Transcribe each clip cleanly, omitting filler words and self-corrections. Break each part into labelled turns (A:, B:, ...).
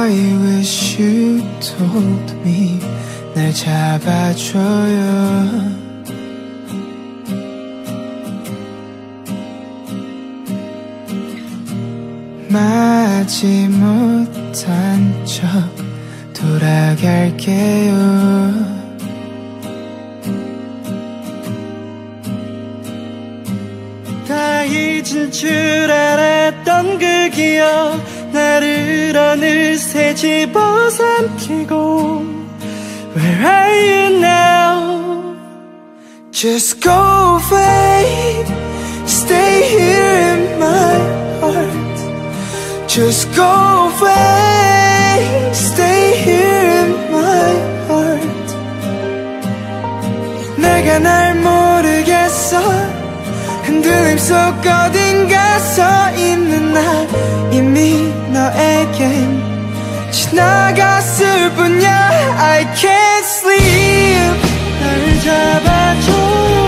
A: I wish you told me 날 잡아줘요. 마지 못한 척 돌아갈게요. 다 잊은 줄 알았던 그 기억 나를 어느새 집어삼키고 Where are you now? Just go away. Stay here in my heart. Just go away. Stay here in my heart. 내가 날 모르겠어. 흔들림 속 어딘가 서 있는 나 이미 너에겐 지나갔을 뿐이야. I can't sleep. 날 잡아줘요.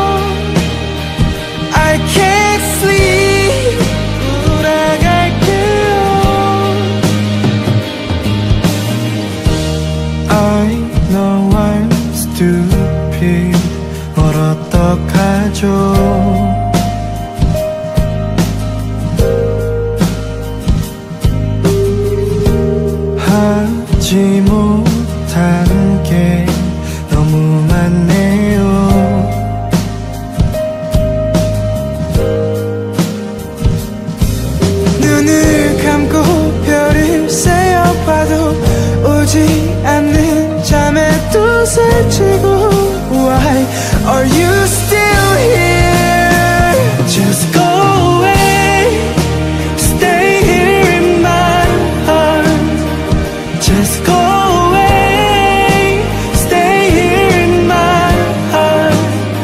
A: I can't sleep. 돌아갈게요. I know I'm stupid. 뭘 어떡하죠? 하지 못한 게 너무 많네요. 눈을 감고 별을 세어봐도 오지 않는 잠에 또 설치고 Why are you still here? Just go away. Stay here in my heart. Just go away. Stay here in my heart.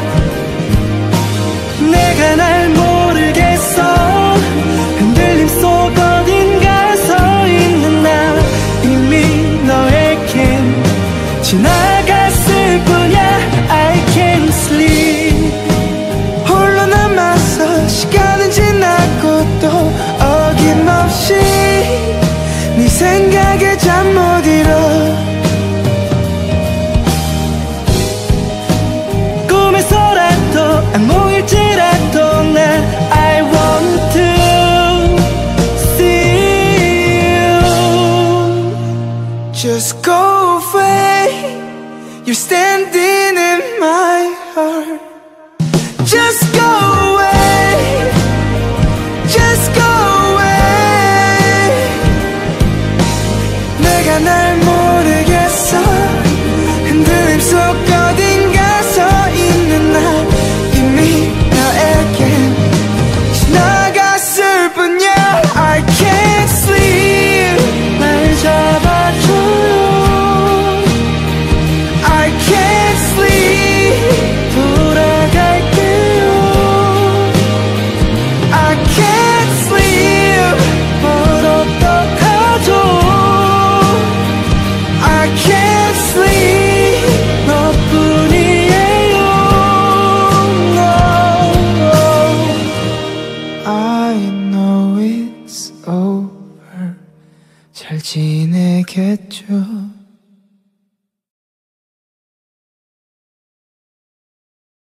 A: 내가 날 모르겠어. 흔들림 속 어딘가 서 있는 나 이미 너에겐 지나갔을 뿐이야. I can't sleep. 홀로 남아서 시간은 지나고 또 어김없이 네 생각에 잠 못 이뤄. 꿈에서라도 악몽일지라도 난 I want to see you. Just go away. You're standing in my heart. Just go away. Just go away. 내가 날 모르겠어. 흔들림 속 어딘가 서 있는 나 이미 너에겐 지나갔을 뿐이야. I can't sleep. 날 잡아줘요. I can't sleep. 돌아갈게요. I can't sleep. 뭘 어떡하죠? I can't sleep. 너뿐이에요. No. I know it's over. 잘 지내겠죠?